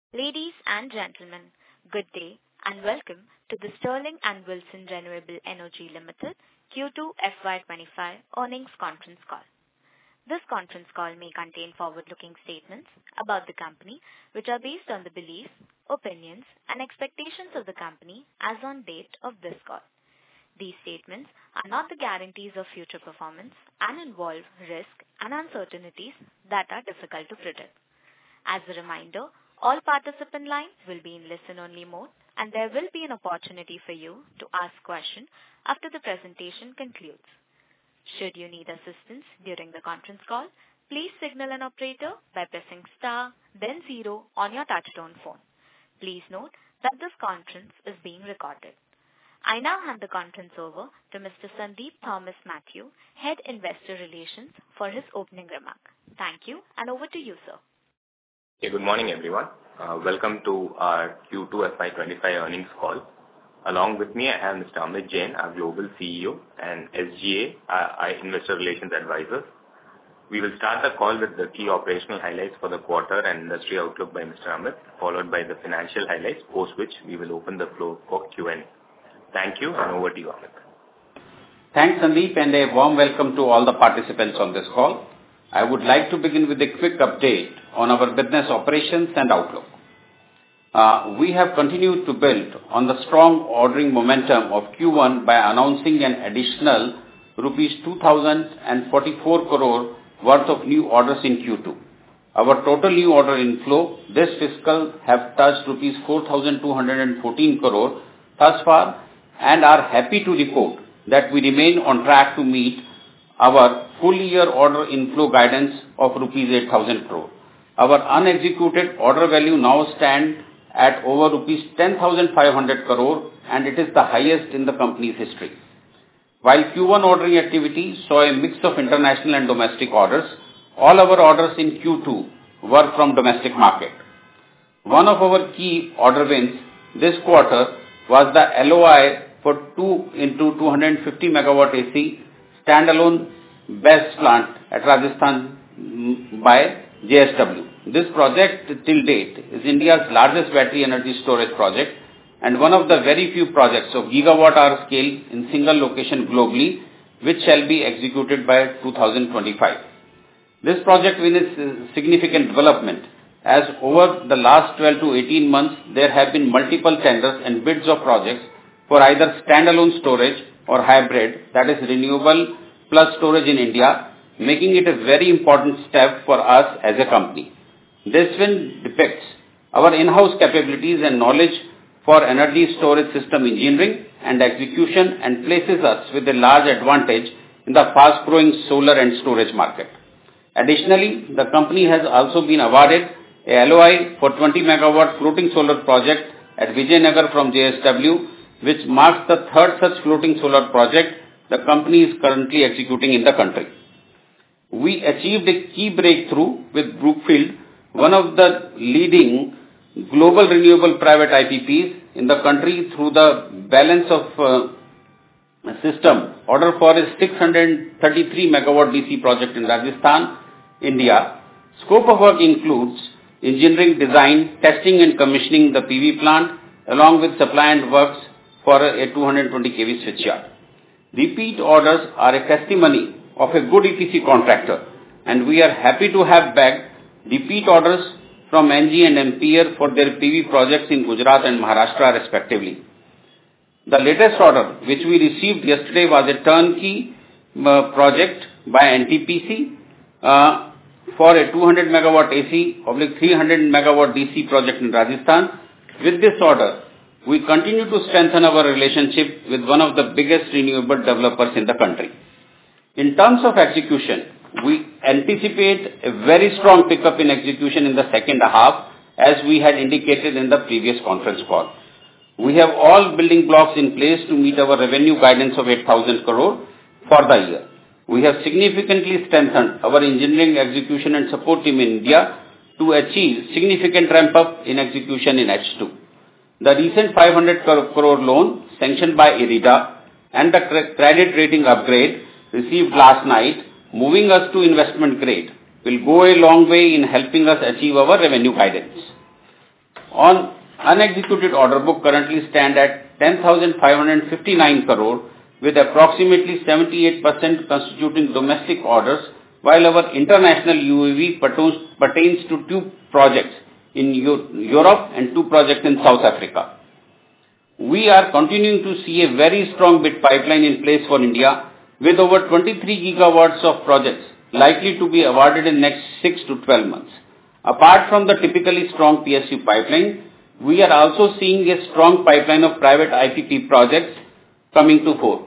Ladies and gentlemen, good day and welcome to the Sterling and Wilson Renewable Energy Limited Q2 FY25 earnings conference call. This conference call may contain forward-looking statements about the company, which are based on the beliefs, opinions, and expectations of the company as on date of this call. These statements are not the guarantees of future performance and involve risks and uncertainties that are difficult to predict. As a reminder, all participant lines will be in listen-only mode, and there will be an opportunity for you to ask questions after the presentation concludes. Should you need assistance during the conference call, please signal an operator by pressing star, then 0 on your touch-tone phone. Please note that this conference is being recorded. I now hand the conference over to Mr. Sandeep Thomas Mathew, Head Investor Relations, for his opening remark. Thank you, and over to you, sir. Okay, good morning, everyone. Welcome to our Q2 FY25 earnings call. Along with me, I have Mr. Amit Jain, our Global CEO, and SGA, our Investor Relations Advisor. We will start the call with the key operational highlights for the quarter and industry outlook by Mr. Amit, followed by the financial highlights, post which we will open the floor for Q&A. Thank you, and over to you, Amit. Thanks, Sandeep, and a warm welcome to all the participants on this call. I would like to begin with a quick update on our business operations and outlook. We have continued to build on the strong ordering momentum of Q1 by announcing an additional rupees 2,044 crore worth of new orders in Q2. Our total new order inflow this fiscal have touched rupees 4,214 crore thus far, and are happy to report that we remain on track to meet our full year order inflow guidance of rupees 8,000 crore. Our unexecuted order value now stands at over rupees 10,500 crore, and it is the highest in the company's history. While Q1 ordering activity saw a mix of international and domestic orders, all our orders in Q2 were from domestic market. One of our key order wins this quarter was the LOI for 2 into 250 megawatt AC standalone BESS plant at Rajasthan by JSW. This project till date is India's largest battery energy storage project and one of the very few projects of gigawatt-hour scale in single location globally, which shall be executed by 2025. This project win is a significant development, as over the last 12 to 18 months, there have been multiple tenders and bids of projects for either standalone storage or hybrid, that is renewable plus storage in India, making it a very important step for us as a company. This win depicts our in-house capabilities and knowledge for energy storage system engineering and execution and places us with a large advantage in the fast-growing solar and storage market. Additionally, the company has also been awarded a LOI for 20 megawatt floating solar project at Vijayanagar from JSW, which marks the third such floating solar project the company is currently executing in the country. We achieved a key breakthrough with Brookfield, one of the leading global renewable private IPPs in the country, through the balance of system order for a 633 megawatt DC project in Rajasthan, India. Scope of work includes engineering, design, testing and commissioning the PV plant along with supply and works for a 220 kV switchyard. Repeat orders are a testimony of a good EPC contractor, and we are happy to have bagged repeat orders from NG and Ampere for their PV projects in Gujarat and Maharashtra respectively. The latest order which we received yesterday was a turnkey project by NTPC for a 200 megawatt AC or 300 megawatt DC project in Rajasthan. With this order, we continue to strengthen our relationship with one of the biggest renewable developers in the country. In terms of execution, we anticipate a very strong pickup in execution in the second half, as we had indicated in the previous conference call. We have all building blocks in place to meet our revenue guidance of 8,000 crore for the year. We have significantly strengthened our engineering, execution and support team in India to achieve significant ramp up in execution in H2. The recent 500 crore loan sanctioned by IREDA and the credit rating upgrade received last night, moving us to investment grade, will go a long way in helping us achieve our revenue guidance. On unexecuted order book currently stand at 10,559 crore, with approximately 78% constituting domestic orders, while our international UAV pertains to 2 projects in Europe and 2 projects in South Africa. We are continuing to see a very strong bid pipeline in place for India, with over 23 gigawatts of projects likely to be awarded in next 6 to 12 months. Apart from the typically strong PSU pipeline, we are also seeing a strong pipeline of private IPP projects coming to fore.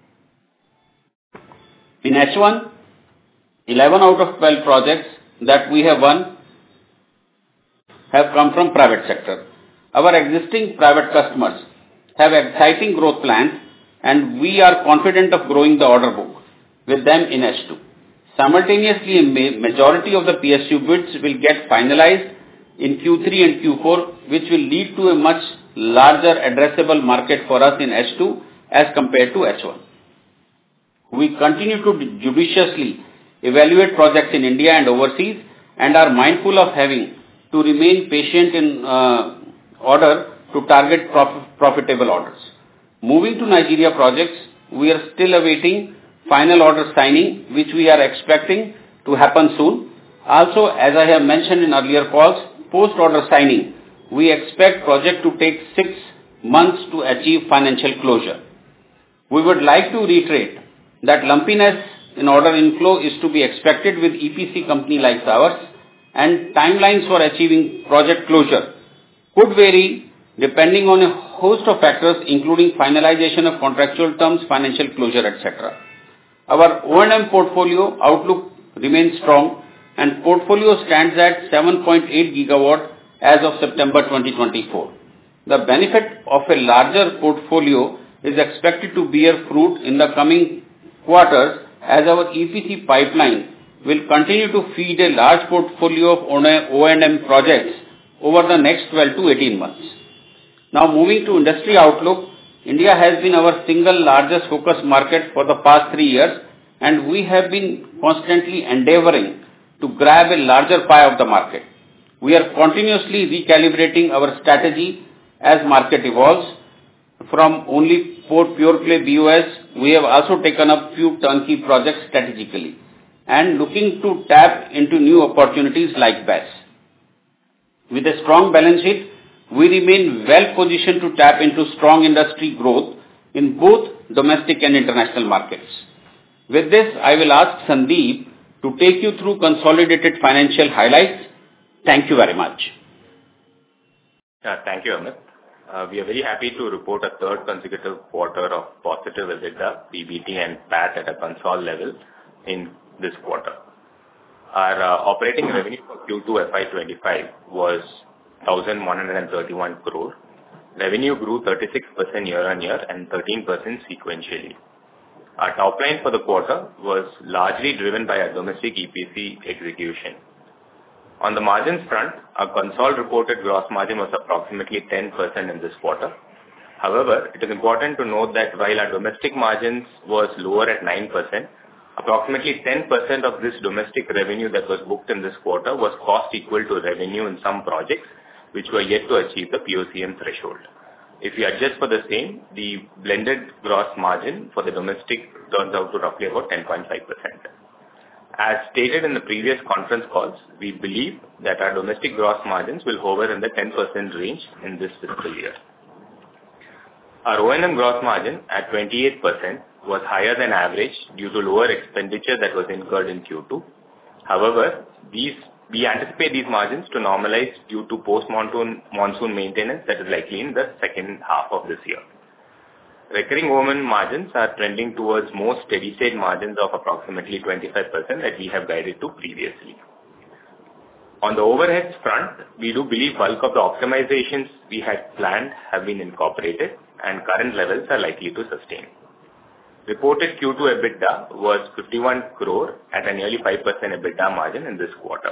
In H1, 11 out of 12 projects that we have won have come from private sector. Our existing private customers have exciting growth plans, and we are confident of growing the order book with them in H2. Simultaneously, a majority of the PSU bids will get finalized in Q3 and Q4, which will lead to a much larger addressable market for us in H2 as compared to H1. We continue to judiciously evaluate projects in India and overseas and are mindful of having to remain patient in order to target profitable orders. Moving to Nigeria projects, we are still awaiting final order signing, which we are expecting to happen soon. Also, as I have mentioned in earlier calls, post-order signing, we expect project to take 6 months to achieve financial closure. We would like to reiterate that lumpiness in order inflow is to be expected with EPC company like ours, and timelines for achieving project closure could vary depending on a host of factors, including finalization of contractual terms, financial closure, etc. Our O&M portfolio outlook remains strong, and portfolio stands at 7.8 gigawatt as of September 2024. The benefit of a larger portfolio is expected to bear fruit in the coming quarters, as our EPC pipeline will continue to feed a large portfolio of O&M projects over the next 12 to 18 months. Now, moving to industry outlook, India has been our single largest focus market for the past 3 years, and we have been constantly endeavoring to grab a larger pie of the market. We are continuously recalibrating our strategy as market evolves. From only pure play BOS, we have also taken up few turnkey projects strategically and looking to tap into new opportunities like BESS. With a strong balance sheet, we remain well positioned to tap into strong industry growth in both domestic and international markets. With this, I will ask Sandeep to take you through consolidated financial highlights. Thank you very much. Thank you, Amit. We are very happy to report a third consecutive quarter of positive EBITDA, PBT and PAT at a consol level in this quarter. Our operating revenue for Q2 FY25 was 1,131 crore. Revenue grew 36% year-on-year and 13% sequentially. Our top line for the quarter was largely driven by our domestic EPC execution. On the margins front, our consol reported gross margin was approximately 10% in this quarter. However, it is important to note that while our domestic margins was lower at 9%, approximately 10% of this domestic revenue that was booked in this quarter was cost equal to revenue in some projects which were yet to achieve the POCM threshold. If we adjust for the same, the blended gross margin for the domestic turns out to roughly about 10.5%. As stated in the previous conference calls, we believe that our domestic gross margins will hover in the 10% range in this fiscal year. Our O&M gross margin at 28% was higher than average due to lower expenditure that was incurred in Q2. However, we anticipate these margins to normalize due to post-monsoon maintenance that is likely in the second half of this year. Recurring O&M margins are trending towards more steady-state margins of approximately 25% that we have guided to previously. On the overheads front, we do believe bulk of the optimizations we had planned have been incorporated and current levels are likely to sustain. Reported Q2 EBITDA was 51 crore at a nearly 5% EBITDA margin in this quarter.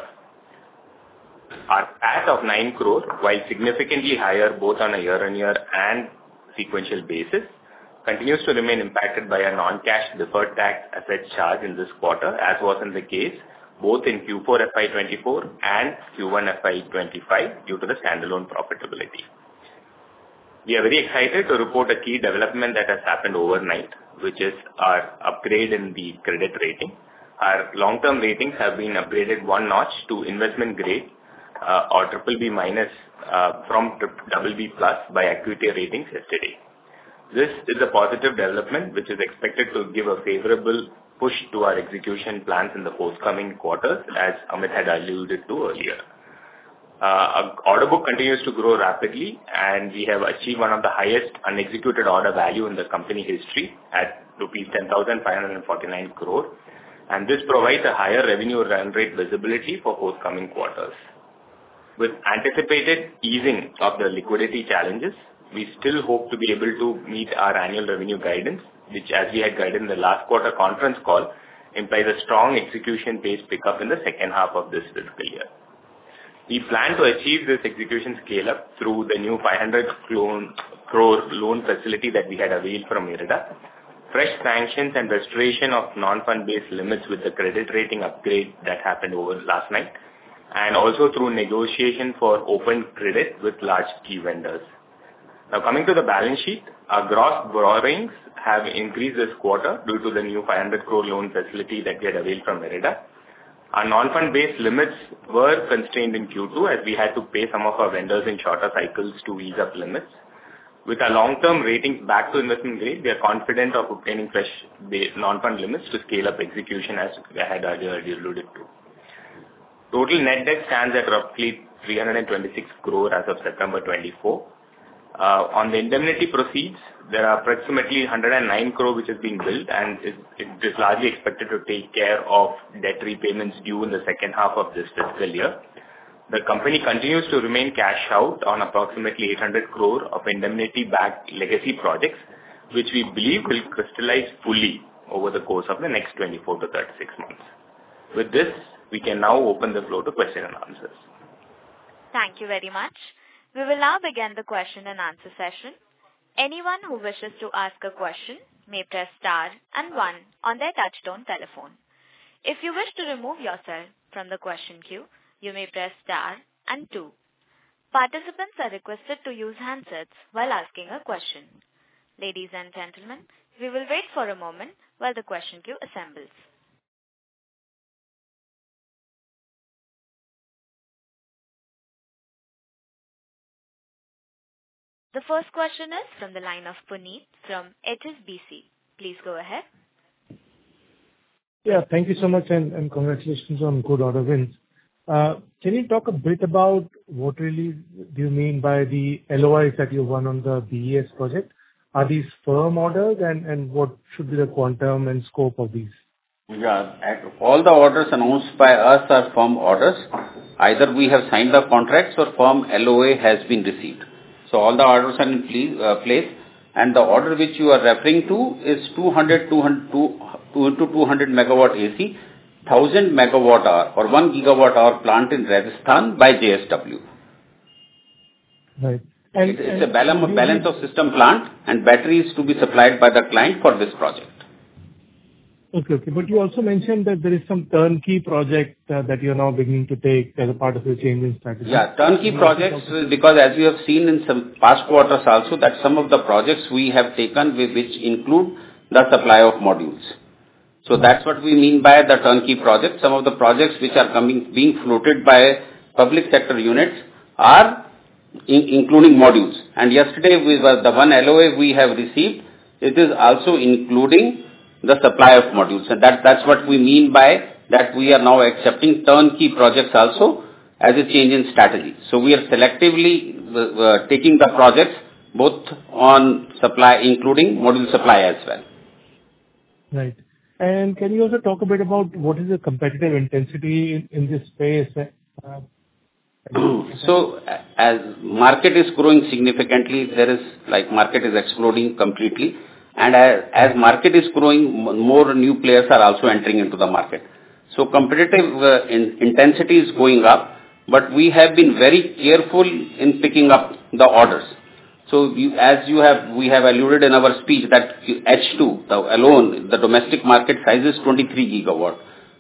Our PAT of 9 crore, while significantly higher both on a year-on-year and sequential basis, continues to remain impacted by a non-cash deferred tax asset charge in this quarter, as was in the case both in Q4 FY24 and Q1 FY25 due to the standalone profitability. We are very excited to report a key development that has happened overnight, which is our upgrade in the credit rating. Our long-term ratings have been upgraded one notch to investment grade or BBB minus from BB plus by Acuité Ratings yesterday. This is a positive development which is expected to give a favorable push to our execution plans in the forthcoming quarters, as Amit had alluded to earlier. Our order book continues to grow rapidly, and we have achieved one of the highest unexecuted order value in the company history at rupees 10,549 crore, and this provides a higher revenue run rate visibility for forthcoming quarters. With anticipated easing of the liquidity challenges, we still hope to be able to meet our annual revenue guidance, which, as we had guided in the last quarter conference call, implies a strong execution-based pickup in the second half of this fiscal year. We plan to achieve this execution scale-up through the new 500 crore loan facility that we had availed from IREDA, fresh sanctions and restoration of non-fund-based limits with the credit rating upgrade that happened over last night, and also through negotiation for open credit with large key vendors. Now, coming to the balance sheet, our gross borrowings have increased this quarter due to the new 500 crore loan facility that we had availed from IREDA. Our non-fund-based limits were constrained in Q2 as we had to pay some of our vendors in shorter cycles to ease up limits. With our long-term ratings back to investment grade, we are confident of obtaining fresh non-fund limits to scale up execution as I had earlier alluded to. Total net debt stands at roughly 326 crore as of September 24. On the indemnity proceeds, there are approximately 109 crore which is being billed, and it is largely expected to take care of debt repayments due in the second half of this fiscal year. The company continues to remain cash out on approximately 800 crore of indemnity-backed legacy projects, which we believe will crystallize fully over the course of the next 24 to 36 months. With this, we can now open the floor to question and answers. Thank you very much. We will now begin the question and answer session. Anyone who wishes to ask a question may press star and 1 on their touchtone telephone. If you wish to remove yourself from the question queue, you may press star and 2. Participants are requested to use handsets while asking a question. Ladies and gentlemen, we will wait for a moment while the question queue assembles. The first question is from the line of Puneet from HSBC. Please go ahead. Yeah, thank you so much and congratulations on good order wins. Can you talk a bit about what really do you mean by the LOIs that you won on the BESS project? Are these firm orders and what should be the quantum and scope of these? Yeah, all the orders announced by us are firm orders. Either we have signed the contracts or firm LOA has been received. So all the orders are in place, and the order which you are referring to is 200 megawatt AC, 1000 megawatt hour or 1 gigawatt hour plant in Rajasthan by JSW. Right. It's a balance of system plant, and batteries to be supplied by the client for this project. Okay. But you also mentioned that there is some turnkey project that you are now beginning to take as a part of your change in strategy. Yeah, turnkey projects, because as you have seen in some past quarters also, that some of the projects we have taken which include the supply of modules. So that's what we mean by the turnkey project. Some of the projects which are being floated by public sector units are including modules. And yesterday, the one LOA we have received, it is also including the supply of modules. And that's what we mean by that we are now accepting turnkey projects also as a change in strategy. So we are selectively taking the projects both on supply, including module supply as well. Right. And can you also talk a bit about what is the competitive intensity in this space? So as market is growing significantly, market is exploding completely. And as market is growing, more new players are also entering into the market. So competitive intensity is going up, but we have been very careful in picking up the orders. So we have alluded in our speech that H2 alone, the domestic market size is 23 gigawatt.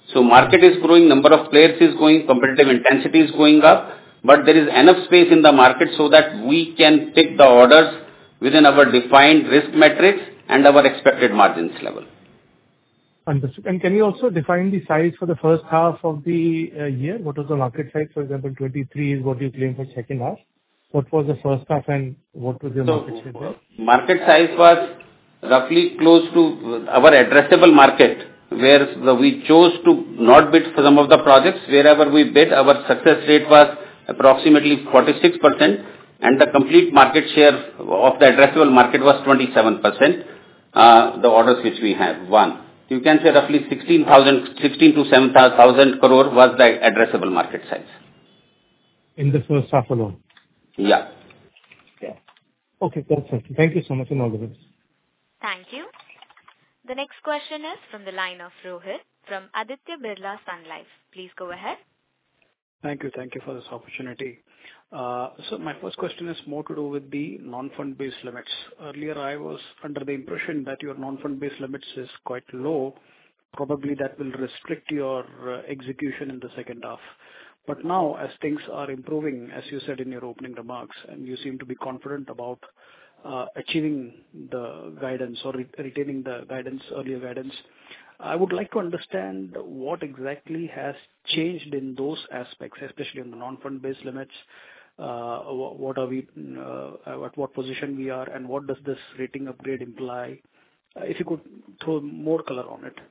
So market is growing, number of players is going, competitive intensity is going up, but there is enough space in the market so that we can pick the orders within our defined risk metrics and our expected margins level. Understood. And can you also define the size for the first half of the year? What was the market size? For example, 23 is what you claim for second half. What was the first half and what was your market share there? Market size was roughly close to our addressable market, where we chose to not bid for some of the projects. Wherever we bid, our success rate was approximately 46%, and the complete market share of the addressable market was 27%, the orders which we have won. You can say roughly 16 to 7,000 crore was the addressable market size. In the first half alone? Yeah. Yeah. Okay, that's it. Thank you so much and all the best. Thank you. The next question is from the line of Rohit from Aditya Birla Sun Life. Please go ahead. Thank you. Thank you for this opportunity. So my first question is more to do with the non-fund based limits. Earlier, I was under the impression that your non-fund based limits is quite low. Probably that will restrict your execution in the second half. But now, as things are improving, as you said in your opening remarks, and you seem to be confident about achieving the guidance or retaining the guidance, earlier guidance, I would like to understand what exactly has changed in those aspects, especially on the non-fund based limits. What are we, at what position we are, and what does this rating upgrade imply? If you could throw more color on it.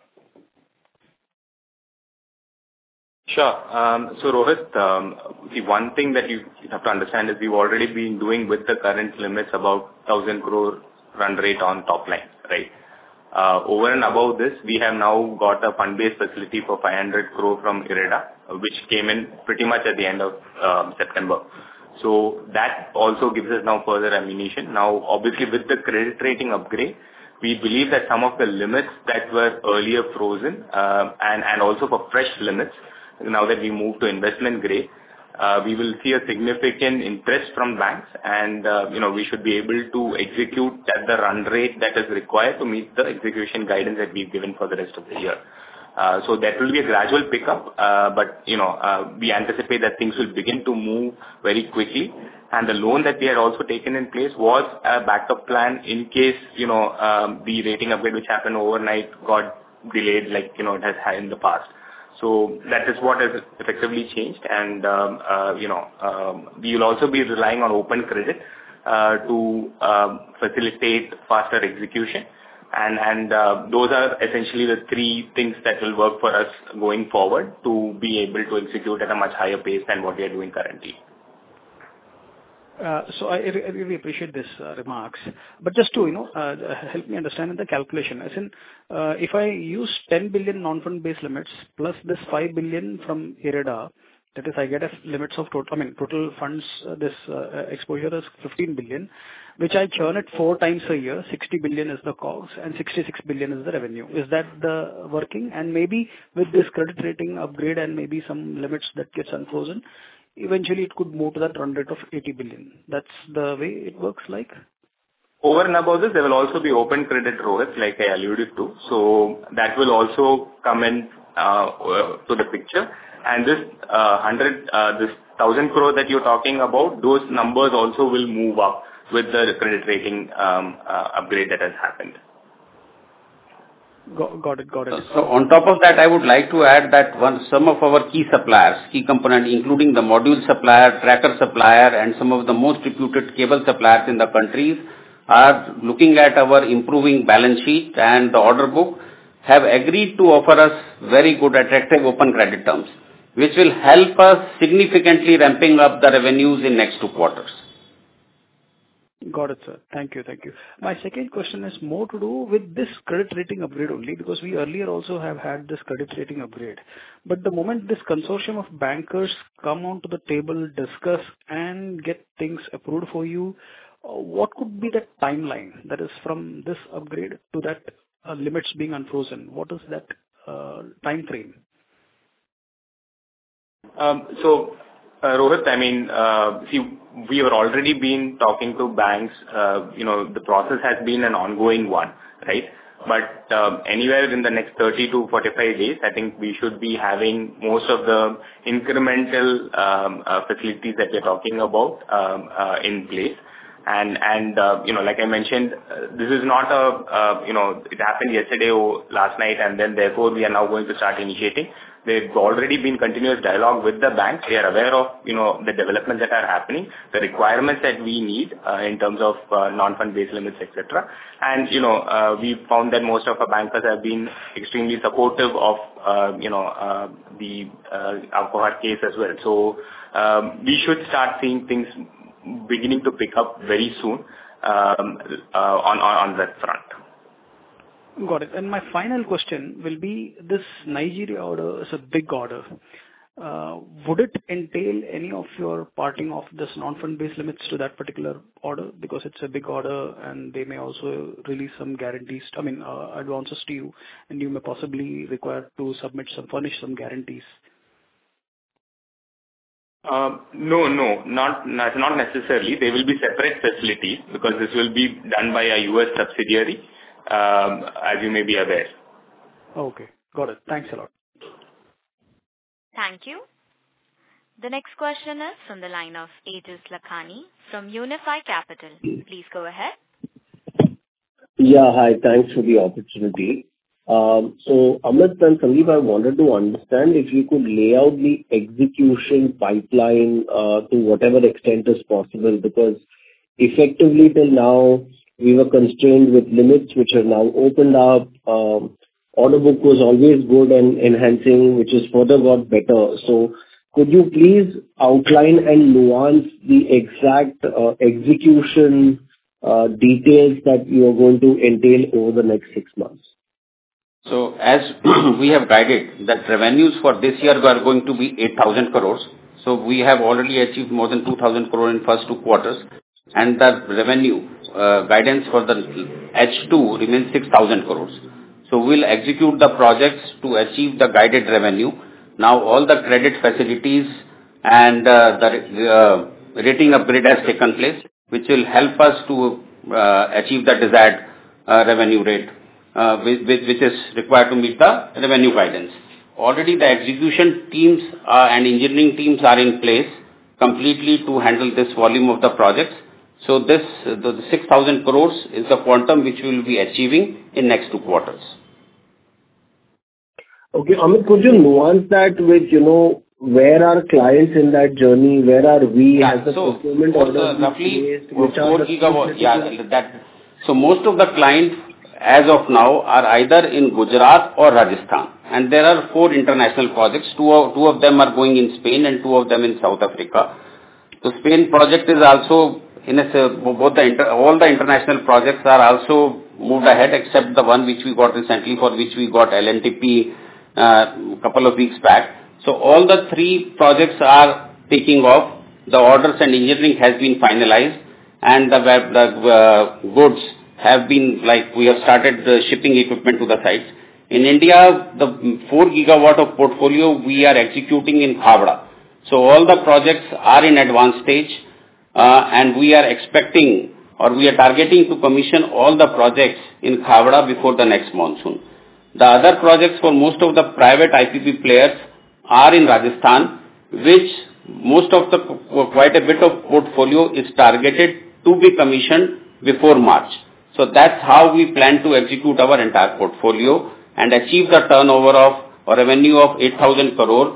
Sure. So Rohit, the one thing that you have to understand is we've already been doing with the current limits about 1,000 crore run rate on top line, right? Over and above this, we have now got a fund-based facility for 500 crore from IREDA, which came in pretty much at the end of September. So that also gives us now further ammunition. Now, obviously, with the credit rating upgrade, we believe that some of the limits that were earlier frozen, and also for fresh limits, now that we move to investment grade, we will see a significant interest from banks, and we should be able to execute at the run rate that is required to meet the execution guidance that we've given for the rest of the year. So that will be a gradual pickup, but we anticipate that things will begin to move very quickly. And the loan that we had also taken in place was a backup plan in case the rating upgrade which happened overnight got delayed, like it has had in the past. So that is what has effectively changed, and we will also be relying on open credit to facilitate faster execution, and those are essentially the three things that will work for us going forward to be able to execute at a much higher pace than what we are doing currently. So I really appreciate this remarks, but just to help me understand in the calculation, as in if I use 10 billion non-fund based limits plus this 5 billion from IREDA, that is I get a limits of total funds, this exposure is 15 billion, which I churn it 4 times a year. 60 billion is the cost and 66 billion is the revenue. Is that the working? And maybe with this credit rating upgrade and maybe some limits that gets unfrozen, eventually it could move to that run rate of 80 billion. That's the way it works like? Over and above this, there will also be open credit, Rohit, like I alluded to. So that will also come in to the picture. And this 1,000 crore that you're talking about, those numbers also will move up with the credit rating upgrade that has happened. Got it. So on top of that, I would like to add that some of our key suppliers, key components, including the module supplier, tracker supplier, and some of the most reputed cable suppliers in the countries, are looking at our improving balance sheet and the order book, have agreed to offer us very good, attractive open credit terms, which will help us significantly ramping up the revenues in next 2 quarters. Got it, sir. Thank you. My second question is more to do with this credit rating upgrade only, because we earlier also have had this credit rating upgrade. But the moment this consortium of bankers come onto the table, discuss and get things approved for you, what could be the timeline that is from this upgrade to that limits being unfrozen? What is that time frame? Rohit, we have already been talking to banks. The process has been an ongoing one, right? But anywhere in the next 30 to 45 days, I think we should be having most of the incremental facilities that we're talking about in place. And like I mentioned, this is not it happened yesterday or last night, and then therefore we are now going to start initiating. They've already been continuous dialogue with the banks. They are aware of, the developments that are happening, the requirements that we need in terms of non-fund based limits, etc. And, we found that most of our bankers have been extremely supportive of, the alcohol case as well. So, we should start seeing things beginning to pick up very soon on that front. Got it. And my final question will be, this Nigeria order is a big order. Would it entail any of your parting of this non-fund based limits to that particular order? Because it's a big order and they may also release some guarantees, advances to you, and you may possibly require to furnish some guarantees. No, not necessarily. They will be separate facilities because this will be done by a US subsidiary, as you may be aware. Okay, got it. Thanks a lot. Thank you. The next question is from the line of Aegis Lakhani from Unifi Capital. Please go ahead. Yeah, hi. Thanks for the opportunity. So Amit and Sandeep, I wanted to understand if you could lay out the execution pipeline to whatever extent is possible, because effectively till now we were constrained with limits which have now opened up. Order book was always good and enhancing, which has further got better. So could you please outline and nuance the exact execution details that you are going to entail over the next 6 months? So as we have guided that revenues for this year are going to be 8,000 crores. So we have already achieved more than 2,000 crore in first 2 quarters. And the revenue guidance for the H2 remains 6,000 crores. So we'll execute the projects to achieve the guided revenue. Now all the credit facilities and the rating upgrade has taken place, which will help us to achieve the desired revenue rate, which is required to meet the revenue guidance. Already the execution teams and engineering teams are in place completely to handle this volume of the projects. So the 6,000 crores is the quantum which we will be achieving in next 2 quarters. Okay, Amit, could you nuance that with, where are clients in that journey? Where are we as a procurement order? Roughly 4 gigawatts. So most of the clients as of now are either in Gujarat or Rajasthan. And there are 4 international projects. Two of them are going in Spain and 2 of them in South Africa. The Spain project is also all the international projects are also moved ahead except the one which we got recently, for which we got LNTP a couple of weeks back. So all the 3 projects are taking off. The orders and engineering has been finalized, and the goods have been, we have started the shipping equipment to the sites. In India, the 4 gigawatt of portfolio we are executing in Khavda. So all the projects are in advanced stage, and we are expecting or we are targeting to commission all the projects in Khavda before the next monsoon. The other projects for most of the private IPP players are in Rajasthan, which quite a bit of portfolio is targeted to be commissioned before March. So that's how we plan to execute our entire portfolio and achieve the turnover of or revenue of 8,000 crore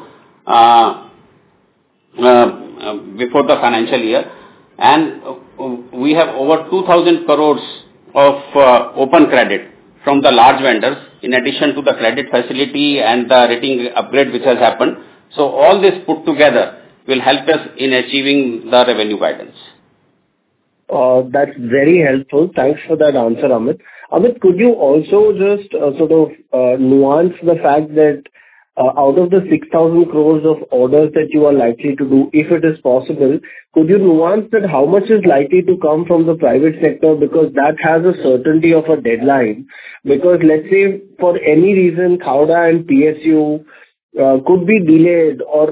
before the financial year. And we have over 2,000 crores of open credit from the large vendors, in addition to the credit facility and the rating upgrade which has happened. So all this put together will help us in achieving the revenue guidance. That's very helpful. Thanks for that answer, Amit. Amit, could you also just nuance the fact that out of the 6,000 crores of orders that you are likely to do, if it is possible, could you nuance that how much is likely to come from the private sector, because that has a certainty of a deadline? Because let's say for any reason Khavda and PSU could be delayed, or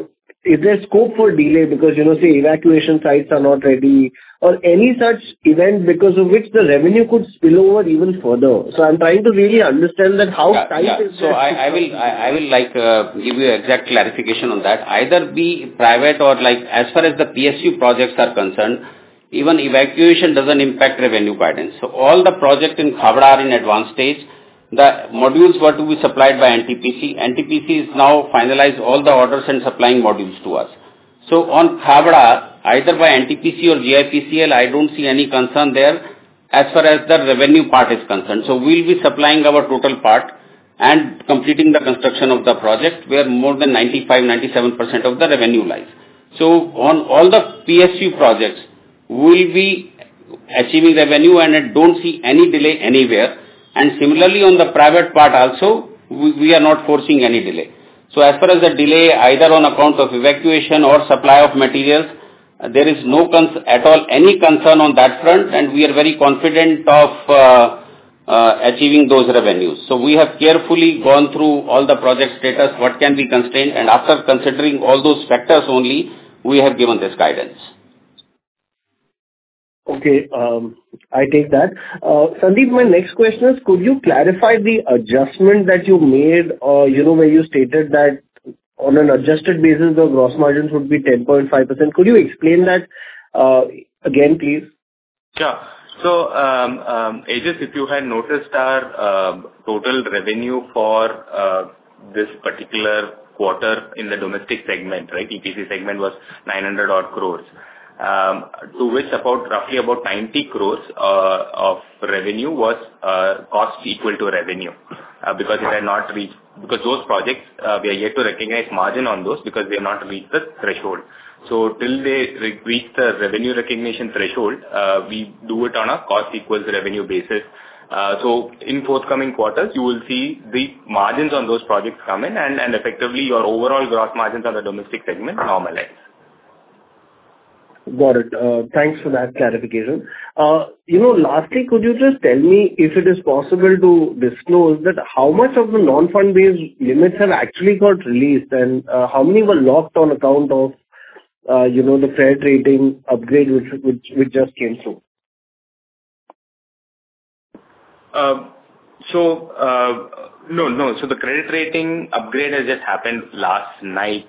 is there scope for delay because, say, evacuation sites are not ready or any such event because of which the revenue could spill over even further? So I'm trying to really understand that how tight is So I will give you exact clarification on that. Either be private or as far as the PSU projects are concerned, even evacuation doesn't impact revenue guidance. So all the projects in Khavda are in advanced stage. The modules were to be supplied by NTPC. NTPC is now finalized all the orders and supplying modules to us. So on Khavda, either by NTPC or GIPCL, I don't see any concern there as far as the revenue part is concerned. So we'll be supplying our total part and completing the construction of the project where more than 95-97% of the revenue lies. So on all the PSU projects, we'll be achieving revenue and I don't see any delay anywhere. And similarly on the private part also, we are not forcing any delay. So as far as the delay either on account of evacuation or supply of materials, there is no at all any concern on that front and we are very confident of achieving those revenues. So we have carefully gone through all the project status, what can be constrained, and after considering all those factors only, we have given this guidance. Okay, I take that. Sandeep, my next question is, could you clarify the adjustment that you made, where you stated that on an adjusted basis, the gross margins would be 10.5%. Could you explain that again, please? Sure. So, Aegis, if you had noticed our total revenue for this particular quarter in the domestic segment, right? EPC segment was 900 odd crores. To which roughly about 90 crores of revenue was cost equal to revenue, because it had not reached, because those projects we are yet to recognize margin on those because they have not reached the threshold. So till they reach the revenue recognition threshold, we do it on a cost equals revenue basis. So in forthcoming quarters, you will see the margins on those projects come in and effectively your overall gross margins on the domestic segment normalize. Got it. Thanks for that clarification. Lastly, could you just tell me if it is possible to disclose that how much of the non-fund based limits have actually got released and how many were locked on account of, the credit rating upgrade which just came through? No. So the credit rating upgrade has just happened last night,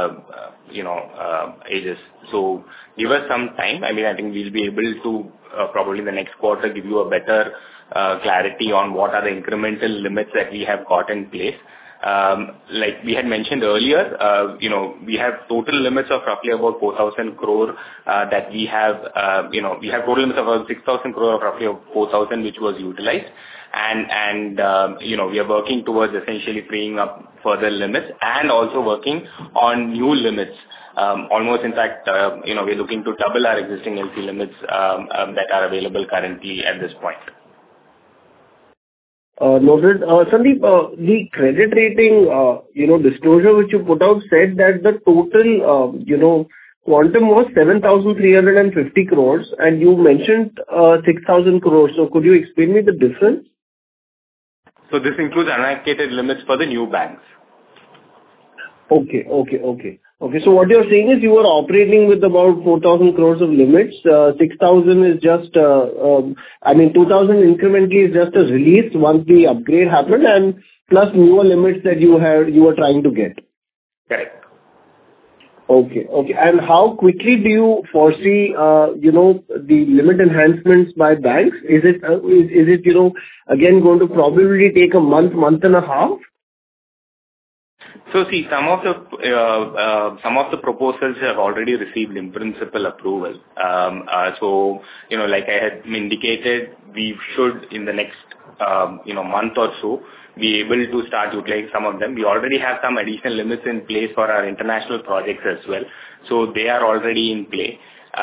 Aegis. So give us some time. I think we'll be able to probably in the next quarter give you a better clarity on what are the incremental limits that we have got in place. Like we had mentioned earlier, we have total limits of roughly about 4,000 crore that we have, we have total limits of about 6,000 crore of roughly 4,000 which was utilized. And we are working towards essentially freeing up further limits and also working on new limits. Almost in fact, we're looking to double our existing LC limits that are available currently at this point. Noted. Sandeep, the credit rating, disclosure which you put out said that the total, quantum was 7,350 crores and you mentioned 6,000 crores. So could you explain me the difference? So this includes unallocated limits for the new banks. Okay. So what you're saying is you were operating with about 4,000 crores of limits. 6,000 is just, 2,000 incrementally is just a release once the upgrade happened and plus newer limits that you were trying to get. Correct. Okay. And how quickly do you foresee, the limit enhancements by banks? Is it, again going to probably take a month and a half? So see, some of the proposals have already received in principle approval. So, like I had indicated, we should in the next, month or so be able to start utilizing some of them. We already have some additional limits in place for our international projects as well. So they are already in play.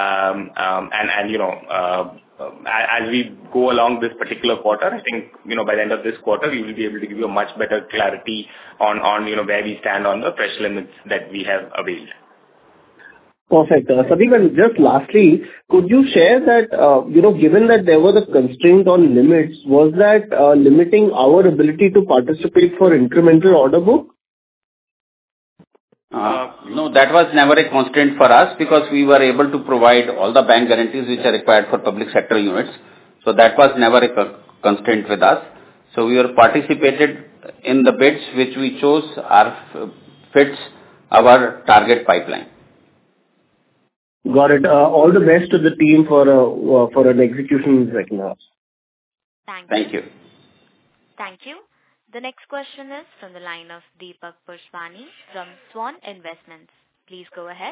As we go along this particular quarter, I think, by the end of this quarter, we will be able to give you a much better clarity on where we stand on the fresh limits that we have availed. Perfect. Sandeep, and just lastly, could you share that, given that there was a constraint on limits, was that limiting our ability to participate for incremental order book? No, that was never a constraint for us because we were able to provide all the bank guarantees which are required for public sector units. So that was never a constraint with us. So we were participated in the bids which we chose fits our target pipeline. Got it. All the best to the team for an execution in the second half. Thank you. Thank you. The next question is from the line of Deepak Purswani from Swan Investments. Please go ahead.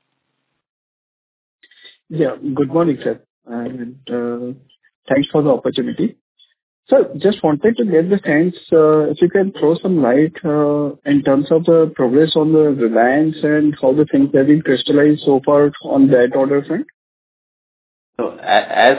Yeah, good morning, sir. And thanks for the opportunity. So just wanted to get the sense, if you can throw some light in terms of the progress on the Reliance and how the things have been crystallized so far on that order front. So as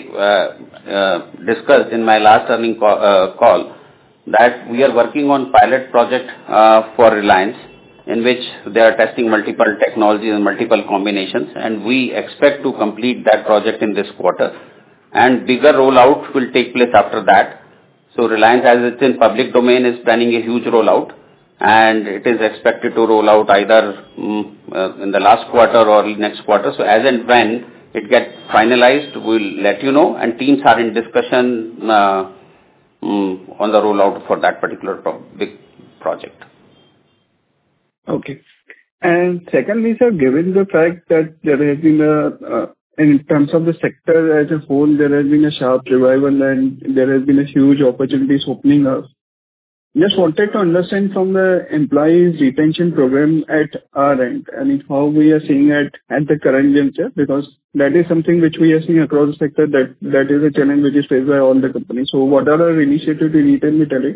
I discussed in my last earnings call, that we are working on pilot project for Reliance, in which they are testing multiple technologies and multiple combinations, and we expect to complete that project in this quarter. And bigger rollout will take place after that. So Reliance, as it's in public domain, is planning a huge rollout, and it is expected to roll out either in the last quarter or next quarter. So as and when it gets finalized, we'll let you know, and teams are in discussion on the rollout for that particular big project. Okay. And secondly, sir, given the fact that there has been in terms of the sector as a whole, there has been a sharp revival and there has been a huge opportunities opening up. Just wanted to understand from the employees retention program at our end, I mean, how we are seeing at the current juncture, because that is something which we are seeing across the sector that is a challenge which is faced by all the companies. So what are our initiatives to retain the talent?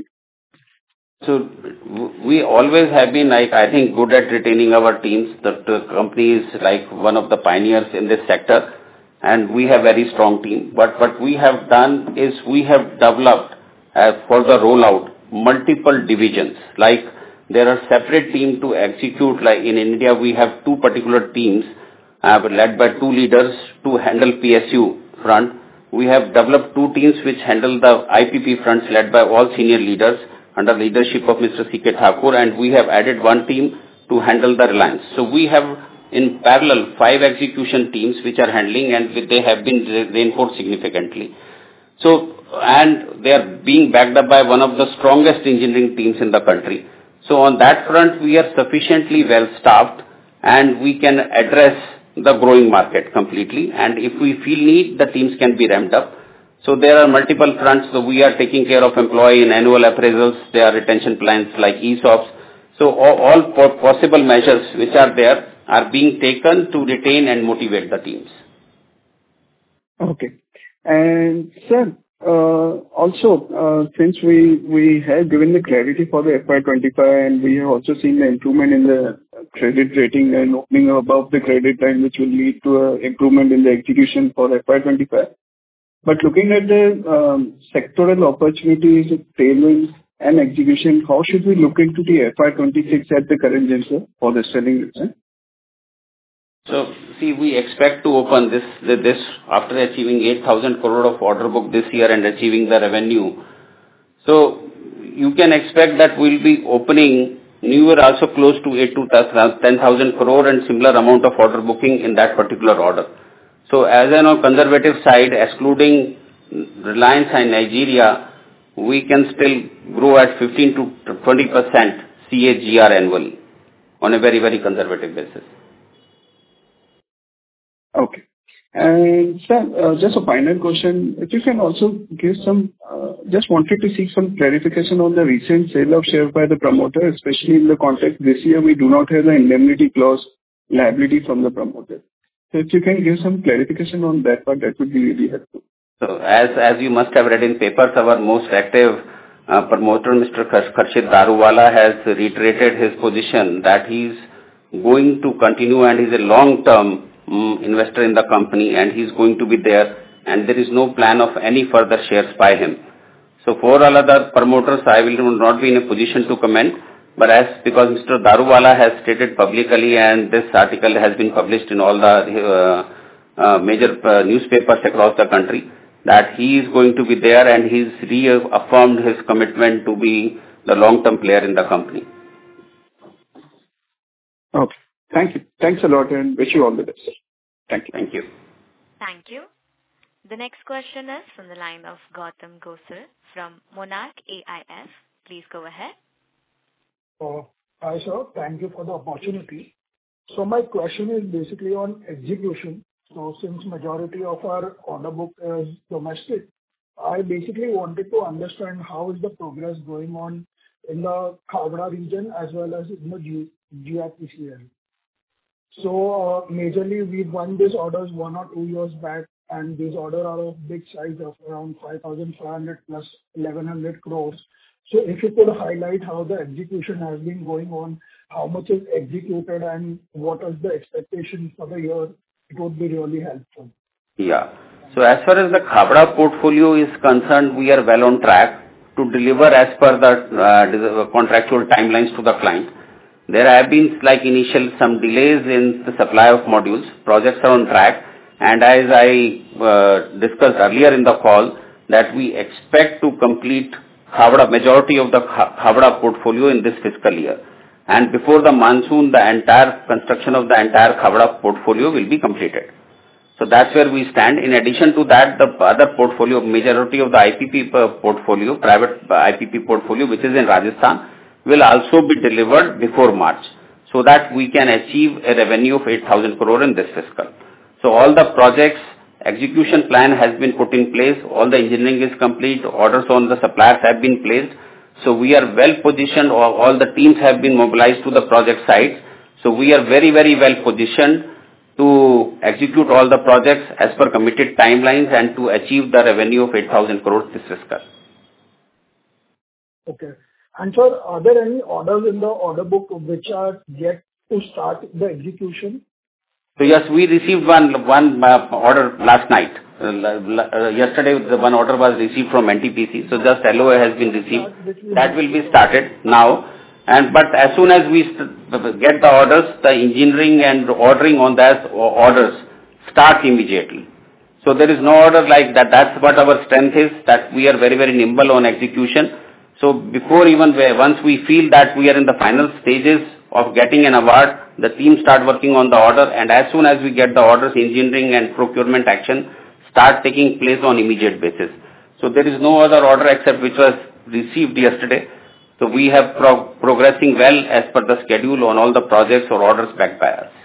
So we always have been, I think, good at retaining our teams. The company is like one of the pioneers in this sector, and we have very strong team. But what we have done is we have developed for the rollout multiple divisions. Like there are separate teams to execute. Like in India, we have two particular teams led by two leaders to handle PSU front. We have developed two teams which handle the IPP fronts led by all senior leaders under leadership of Mr. C.K. Thakur, and we have added one team to handle the Reliance. So we have in parallel 5 execution teams which are handling, and they have been reinforced significantly. So, and they are being backed up by one of the strongest engineering teams in the country. So on that front, we are sufficiently well staffed, and we can address the growing market completely. And if we feel need, the teams can be ramped up. So there are multiple fronts. So we are taking care of employee in annual appraisals. There are retention plans like ESOPs. So all possible measures which are there are being taken to retain and motivate the teams. Okay. And sir, also, since we have given the clarity for the FY25, and we have also seen the improvement in the credit rating and opening above the credit line, which will lead to an improvement in the execution for FY25. But looking at the sectoral opportunities, tailwinds and execution, how should we look into the FY26 at the current juncture for the selling return? So, see, we expect to open this after achieving 8,000 crore of order book this year and achieving the revenue. So, you can expect that we'll be opening new year also close to 8,000 to 10,000 crore and similar amount of order booking in that particular order. So, as on conservative side, excluding Reliance and Nigeria, we can still grow at 15 to 20% CAGR annually on a very, very conservative basis. Okay. And sir, just a final question. If you can also give some, just wanted to seek some clarification on the recent sale of shares by the promoter, especially in the context this year we do not have the indemnity clause liability from the promoter. So if you can give some clarification on that part, that would be really helpful. So as you must have read in papers, our most active promoter, Mr. Kharshid Daruwala, has reiterated his position that he's going to continue and he's a long-term investor in the company, and he's going to be there, and there is no plan of any further shares by him. So for all other promoters, I will not be in a position to comment, but because Mr. Daruwala has stated publicly, and this article has been published in all the major newspapers across the country, that he is going to be there, and he's reaffirmed his commitment to be the long-term player in the company. Okay. Thank you. Thanks a lot and wish you all the best, sir. Thank you. Thank you. Thank you. The next question is from the line of Gautam Gosar from Monarch AIF. Please go ahead. Hi, sir. Thank you for the opportunity. So my question is basically on execution. So since majority of our order book is domestic, I basically wanted to understand how is the progress going on in the Khavda region as well as in the GRPCL. So majorly we won these orders 1 or 2 years back, and these orders are of big size of around 5,500 plus 1,100 crores. So if you could highlight how the execution has been going on, how much is executed, and what is the expectation for the year, it would be really helpful. Yeah. So as far as the Khavda portfolio is concerned, we are well on track to deliver as per the contractual timelines to the client. There have been initial some delays in the supply of modules. Projects are on track, and as I discussed earlier in the call, that we expect to complete Khavda, majority of the Khavda portfolio in this fiscal year. And before the monsoon, the entire construction of the entire Khavda portfolio will be completed. So that's where we stand. In addition to that, the other portfolio, majority of the IPP portfolio, private IPP portfolio, which is in Rajasthan, will also be delivered before March, so that we can achieve a revenue of 8,000 crore in this fiscal. So all the projects, execution plan has been put in place, all the engineering is complete, orders on the suppliers have been placed. So we are well positioned, all the teams have been mobilized to the project sites. So we are very, very well positioned to execute all the projects as per committed timelines and to achieve the revenue of 8,000 crores this fiscal. Okay. And sir, are there any orders in the order book which are yet to start the execution? So yes, we received one order last night. Yesterday, the one order was received from NTPC. So just LOA has been received. That will be started now. But as soon as we get the orders, the engineering and ordering on that orders start immediately. So there is no order like that. That's what our strength is, that we are very, very nimble on execution. So before once we feel that we are in the final stages of getting an award, the team start working on the order, and as soon as we get the orders, engineering and procurement action start taking place on immediate basis. So there is no other order except which was received yesterday. So we have progressing well as per the schedule on all the projects or orders backed by us.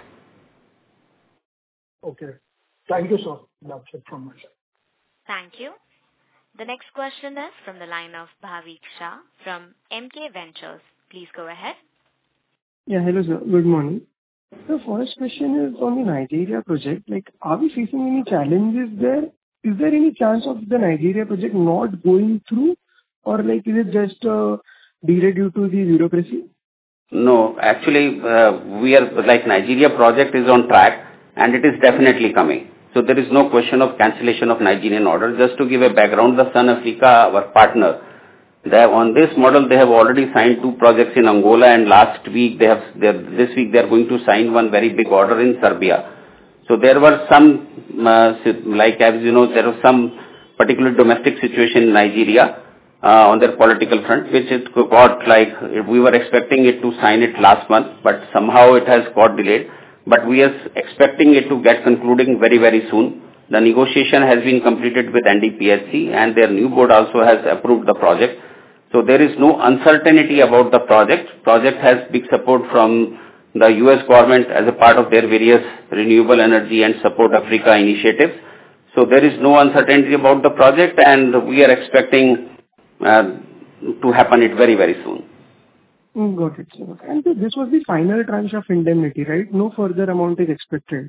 Okay. Thank you, sir. That's it from my side. Thank you. The next question is from the line of Bhavik Shah from MK Ventures. Please go ahead. Yeah, hello sir. Good morning. The first question is on the Nigeria project. Are we facing any challenges there? Is there any chance of the Nigeria project not going through, or is it just delay due to the bureaucracy? No, actually, we are Nigeria project is on track, and it is definitely coming. So there is no question of cancellation of Nigerian order. Just to give a background, the Sun Africa, our partner, on this model, they have already signed 2 projects in Angola, and this week they are going to sign one very big order in Serbia. So there were some, as you know, there was some particular domestic situation in Nigeria on their political front, which it got we were expecting it to sign it last month, but somehow it has got delayed. But we are expecting it to get concluding very, very soon. The negotiation has been completed with NDPHC, and their new board also has approved the project. So there is no uncertainty about the project. Project has big support from the US government as a part of their various renewable energy and support Africa initiatives. So there is no uncertainty about the project, and we are expecting to happen it very, very soon. Got it, sir. And this was the final tranche of indemnity, right? No further amount is expected.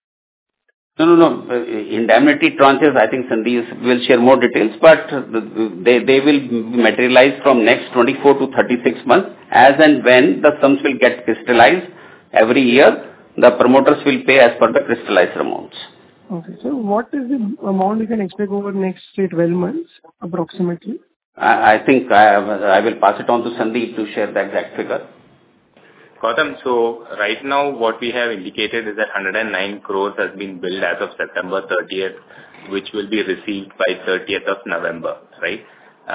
No. Indemnity tranches, I think Sandeep will share more details, but they will materialize from next 24 to 36 months. As and when the sums will get crystallized every year, the promoters will pay as per the crystallized amounts. Okay. So what is the amount you can expect over the next, say, 12 months, approximately? I think I will pass it on to Sandeep to share the exact figure. Gautam, so right now what we have indicated is that 109 crores has been billed as of September 30th, which will be received by 30th of November, right?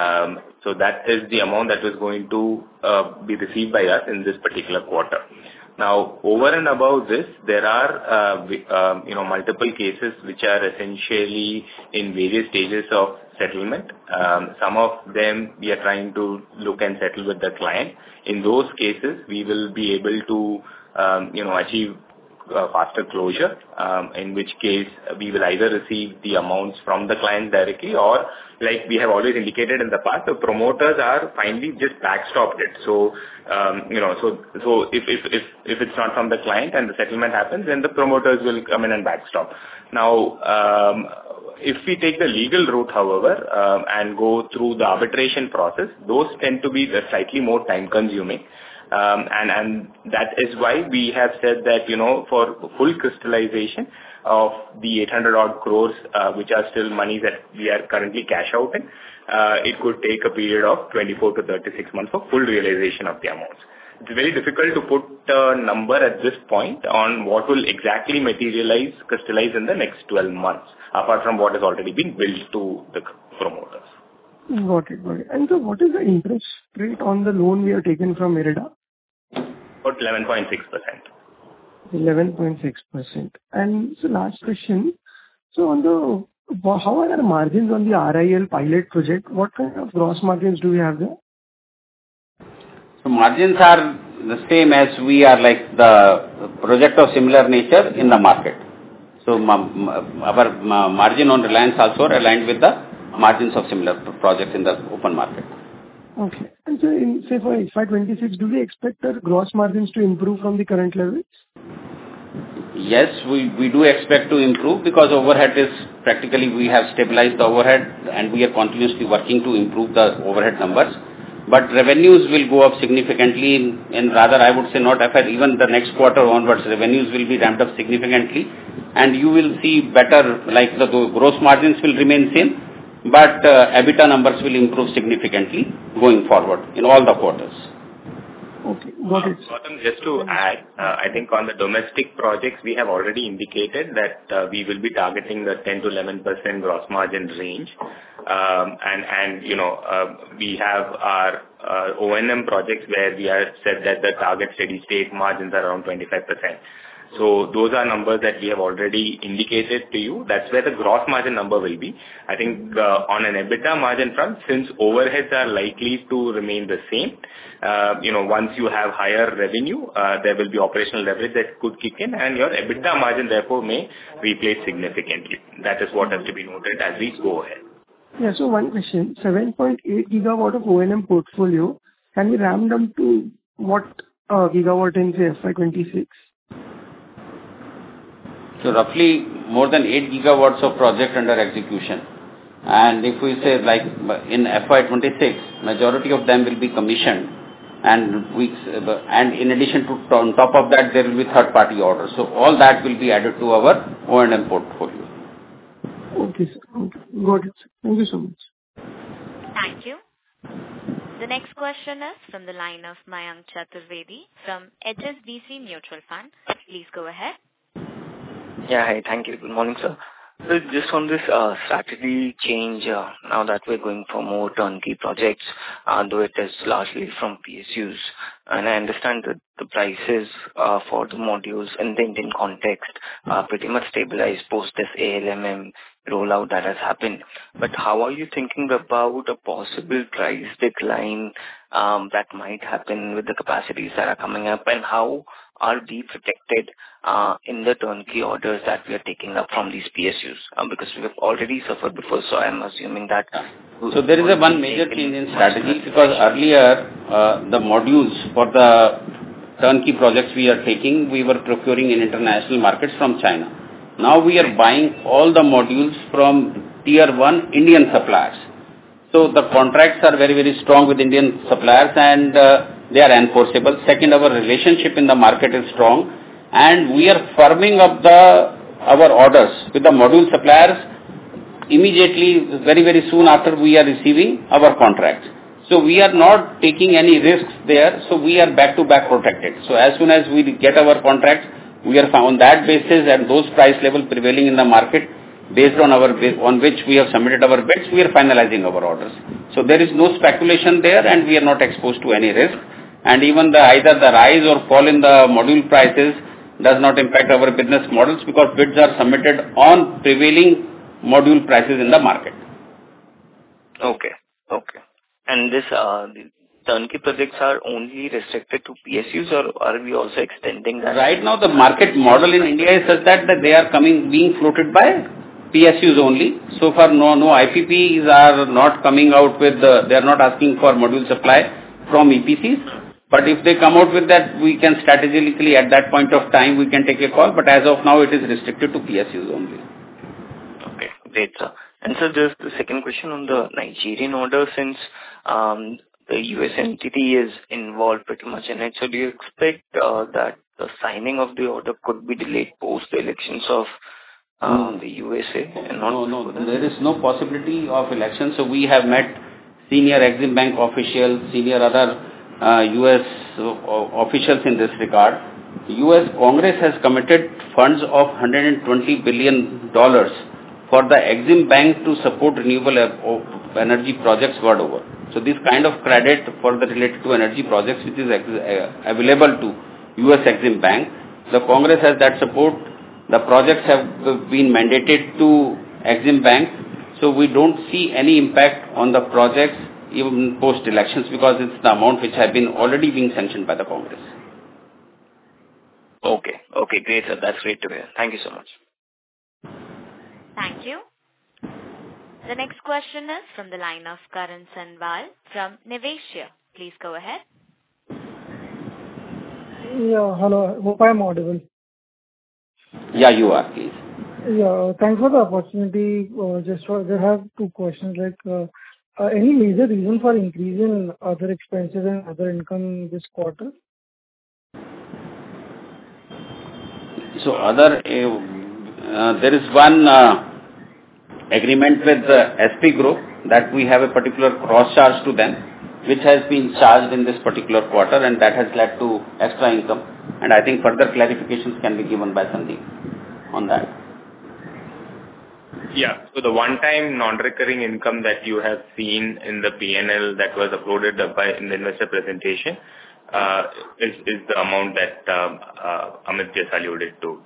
So that is the amount that is going to be received by us in this particular quarter. Now, over and above this, there are multiple cases which are essentially in various stages of settlement. Some of them we are trying to look and settle with the client. In those cases, we will be able to achieve faster closure, in which case we will either receive the amounts from the client directly, or like we have always indicated in the past, the promoters are finally just backstopped it. So if it's not from the client and the settlement happens, then the promoters will come in and backstop. Now, if we take the legal route, however, and go through the arbitration process, those tend to be slightly more time consuming. And that is why we have said that, for full crystallization of the 800 odd crores, which are still money that we are currently cash out in, it could take a period of 24 to 36 months for full realization of the amounts. It's very difficult to put a number at this point on what will exactly crystallize in the next 12 months, apart from what has already been billed to the promoters. Got it. And so what is the interest rate on the loan we have taken from IREDA? About 11.6%. 11.6%. And so last question. So how are our margins on the RIL pilot project? What kind of gross margins do we have there? So margins are the same as we are like the project of similar nature in the market. So our margin on Reliance also aligned with the margins of similar projects in the open market. Okay. And so say for FY26, do we expect our gross margins to improve from the current levels? Yes, we do expect to improve, because overhead is practically, we have stabilized the overhead and we are continuously working to improve the overhead numbers. But revenues will go up significantly, and rather I would say not affect, even the next quarter onwards, revenues will be ramped up significantly, and you will see better, like the gross margins will remain same, but EBITDA numbers will improve significantly going forward in all the quarters. Okay, got it. Gautam, just to add, I think on the domestic projects, we have already indicated that we will be targeting the 10 to 11% gross margin range. We have our O&M projects where we have said that the target steady state margins are around 25%. So those are numbers that we have already indicated to you. That's where the gross margin number will be. I think on an EBITDA margin front, since overheads are likely to remain the same, once you have higher revenue, there will be operational leverage that could kick in, and your EBITDA margin therefore may replace significantly. That is what has to be noted as we go ahead. Yeah, so one question, 7.8 gigawatt of O&M portfolio, can we ramp them to what gigawatt in say FY26? So roughly more than 8 gigawatts of project under execution. And if we say like in FY26, majority of them will be commissioned, and in addition to, on top of that, there will be third party orders. So all that will be added to our O&M portfolio. Okay, sir. Okay. Got it. Thank you so much. Thank you. The next question is from the line of Mayank Chaturvedi from HSBC Mutual Fund. Please go ahead. Yeah, hi. Thank you. Good morning, sir. So just on this strategy change, now that we're going for more turnkey projects, though it is largely from PSUs, and I understand that the prices for the modules in the Indian context are pretty much stabilized post this ALMM rollout that has happened. But how are you thinking about a possible price decline that might happen with the capacities that are coming up, and how are we protected in the turnkey orders that we are taking up from these PSUs? Because we have already suffered before, so I'm assuming that... So there is one major change in strategy, because earlier the modules for the turnkey projects we are taking, we were procuring in international markets from China. Now we are buying all the modules from tier 1 Indian suppliers. So the contracts are very, very strong with Indian suppliers, and they are enforceable. Second, our relationship in the market is strong, and we are firming up our orders with the module suppliers immediately, very, very soon after we are receiving our contracts. So we are not taking any risks there, so we are back-to-back protected. So as soon as we get our contracts, we are on that basis and those price level prevailing in the market, based on which we have submitted our bids, we are finalizing our orders. So there is no speculation there, and we are not exposed to any risk. and even either the rise or fall in the module prices does not impact our business models because bids are submitted on prevailing module prices in the market. Okay. And this the turnkey projects are only restricted to PSUs, or are we also extending that? Right now, the market model in India is such that they are being floated by PSUs only. So far, no IPPs are not coming out with they are not asking for module supply from EPCs. But if they come out with that, we can strategically at that point of time we can take a call. But as of now, it is restricted to PSUs only. Okay, great, sir. And so just the second question on the Nigerian order, since the US entity is involved pretty much in it, so do you expect that the signing of the order could be delayed post the elections of the USA? And No, there is no possibility of election. So we have met senior Exim Bank officials, senior other US officials in this regard. US Congress has committed funds of $120 billion for the Exim Bank to support renewable energy projects world over. So this kind of credit for the related to energy projects which is available to US Exim Bank, the Congress has that support. The projects have been mandated to Exim Bank, so we don't see any impact on the projects even post elections because it's the amount which have been already being sanctioned by the Congress. Okay, great, sir. That's great to hear. Thank you so much. Thank you. The next question is from the line of Karan Sanwal from Niveshaay. Please go ahead. Yeah, hello. Hope I am audible. Yeah, you are, please. Yeah, thanks for the opportunity. Just have two questions. Any major reason for increase in other expenses and other income this quarter? So there is one agreement with SP Group that we have a particular cross charge to them, which has been charged in this particular quarter, and that has led to extra income. And I think further clarifications can be given by Sandeep on that. Yeah. So the one-time non-recurring income that you have seen in the P&L that was uploaded in the investor presentation is the amount that Amit just alluded to.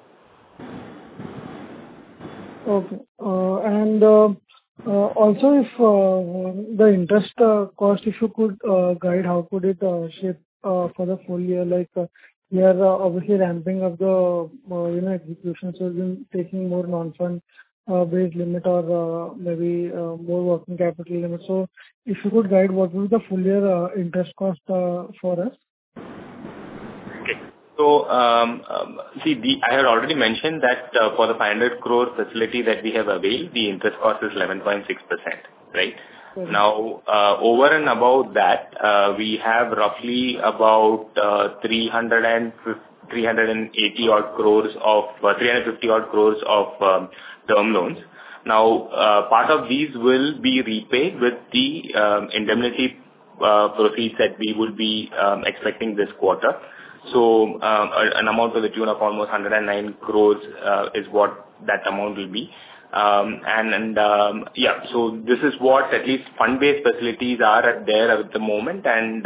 Okay. And also, if the interest cost, if you could guide, how could it shape for the full year? We are obviously ramping up the execution, so we've been taking more non-fund based limit or maybe more working capital limit. So if you could guide, what will be the full year interest cost for us? Okay. So, I had already mentioned that for the 500 crore facility that we have availed, the interest cost is 11.6%, right? Mm-hmm. Now, over and above that, we have roughly about 350 odd crores of term loans. Now, part of these will be repaid with the indemnity proceeds that we will be expecting this quarter. So, an amount to the tune of almost 109 crores is what that amount will be. So this is what at least fund-based facilities are there at the moment, and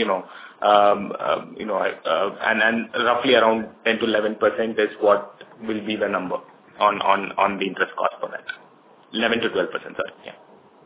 and roughly around 10 to 11% is what will be the number on the interest cost for that. 11 to 12%, sorry. Yeah.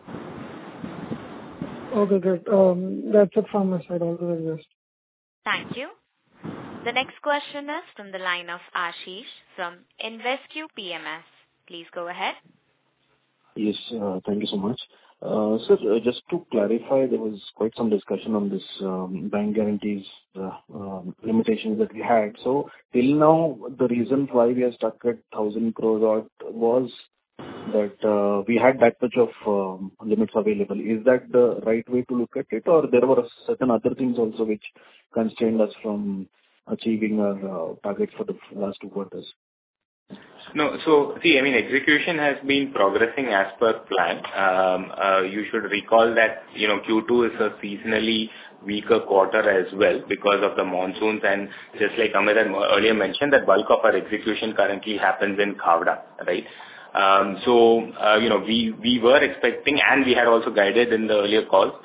Okay, good. That's it from my side. All the very best. Thank you. The next question is from the line of Ashish from InvesQ PMS. Please go ahead. Yes, thank you so much. Sir, just to clarify, there was quite some discussion on this bank guarantees limitations that we had. So till now, the reason why we are stuck at 1,000 crores was that we had that much of limits available. Is that the right way to look at it, or there were certain other things also which constrained us from achieving our target for the last 2 quarters? No, so see, execution has been progressing as per plan. You should recall that, Q2 is a seasonally weaker quarter as well because of the monsoons, and just like Amit had earlier mentioned, that bulk of our execution currently happens in Khavda, right? We were expecting, and we had also guided in the earlier calls that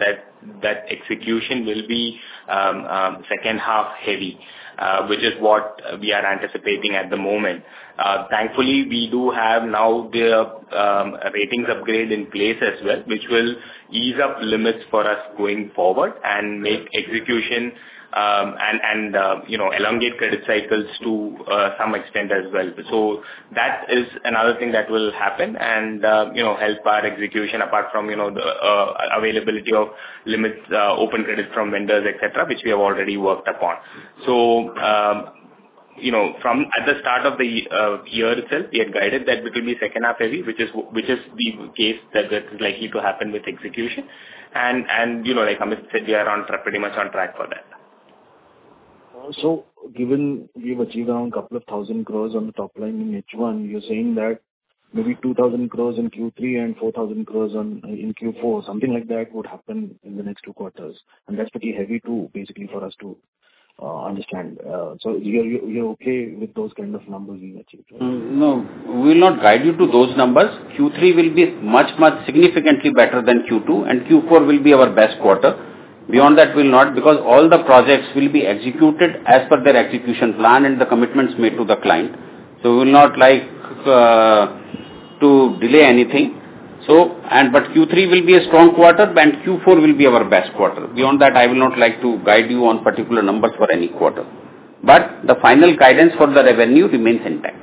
that execution will be second half heavy, which is what we are anticipating at the moment. Thankfully, we do have now the ratings upgrade in place as well, which will ease up limits for us going forward and make execution and elongate credit cycles to some extent as well. So that is another thing that will happen and help our execution apart from the availability of limits, open credit from vendors, etc., which we have already worked upon. So from at the start of the year itself, we had guided that it will be second half heavy, which is the case that is likely to happen with execution. And like Amit said, we are pretty much on track for that. So, given we've achieved around a couple of 1,000 crores on the top line in H1, you're saying that maybe 2,000 crores in Q3 and 4,000 crores in Q4, something like that would happen in the next 2 quarters. And that's pretty heavy too, basically, for us to understand. So, you're okay with those kind of numbers being achieved, right? No, we will not guide you to those numbers. Q3 will be much significantly better than Q2, and Q4 will be our best quarter. Beyond that will not, because all the projects will be executed as per their execution plan and the commitments made to the client. So we will not like to delay anything. But Q3 will be a strong quarter and Q4 will be our best quarter. Beyond that, I will not like to guide you on particular numbers for any quarter. But the final guidance for the revenue remains intact.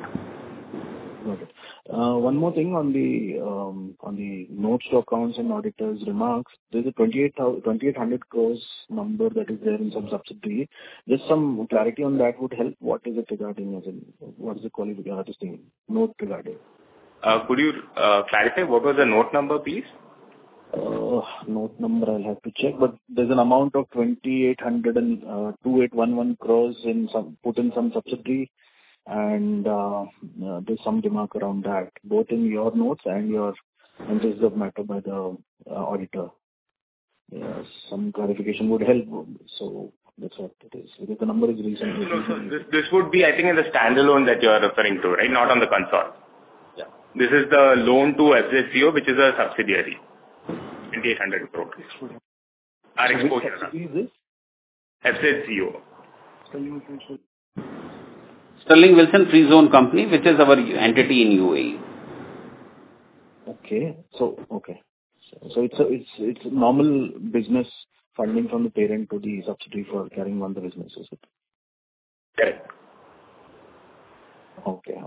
One more thing on the notes to accounts and auditors remarks. There's a 2,800 crores number that is there in some subsidiary. Just some clarity on that would help. What is it regarding? As in, what is the qualification of this thing? Note regarding. Could you clarify what was the note number, please? Note number I'll have to check, but there's an amount of 2,800 and 2,811 crores put in some subsidiary. And there's some remark around that, both in your notes and your entries of matter by the auditor. Yeah, some clarification would help. So that's what it is. Because the number is recently. This would be, I think, in the standalone that you are referring to, right? Not on the console. Yeah. This is the loan to FZCO, which is a subsidiary. 2,800 crores. Our exposure. Which subsidiary is this? FZCO. Sterling Wilson Free Zone Company, which is our entity in UAE. Okay. So it's normal business funding from the parent to the subsidiary for carrying on the business, is it? Correct. Okay.